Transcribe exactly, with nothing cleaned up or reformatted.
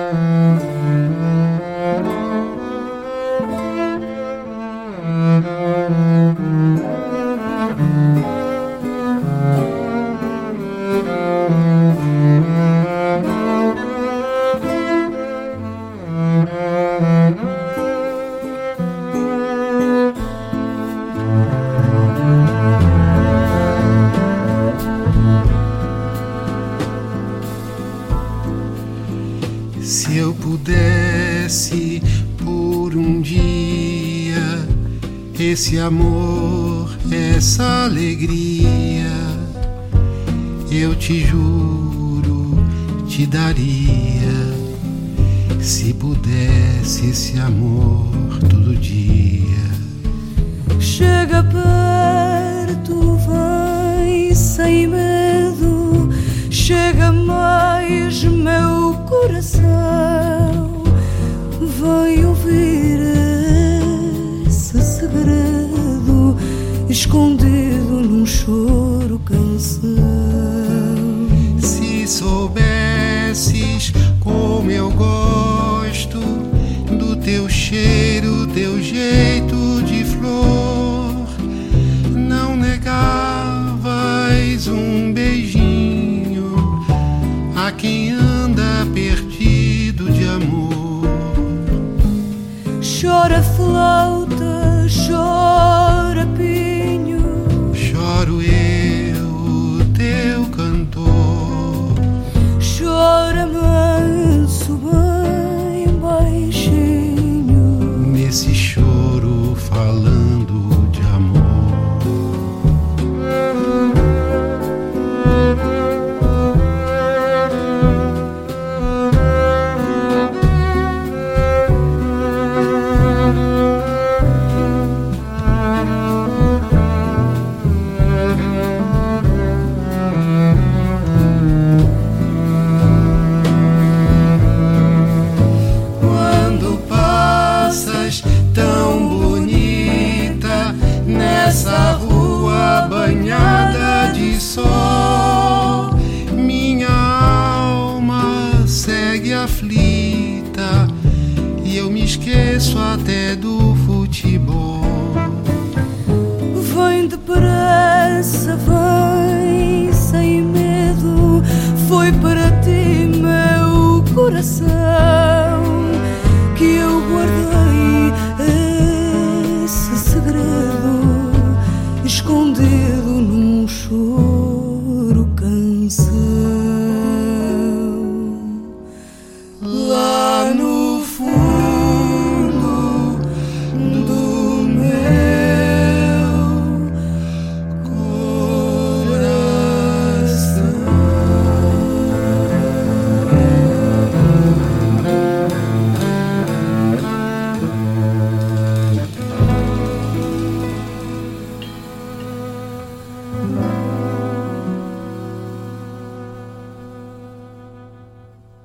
Se eu pudesse por um dia esse amor, essa alegria, eu te juro, te daria. Se pudesse esse amor todo dia. Chega perto, vem sem medo. Chega mais, meu coração. Vem ouvir esse segredo escondido num choro canção. Se soubesses como eu gosto do teu cheiro, teu jeito de flor, não negavas um beijinho a quem anda perdido de amor. Chora flauta, chora pinho, choro eu, teu cantor. Chora manso, bem baixinho, nesse choro falando de amor. Nessa rua banhada de sol, minha alma segue aflita e eu me esqueço até do futebol. Vem depressa, vem sem medo, foi para ti meu coração.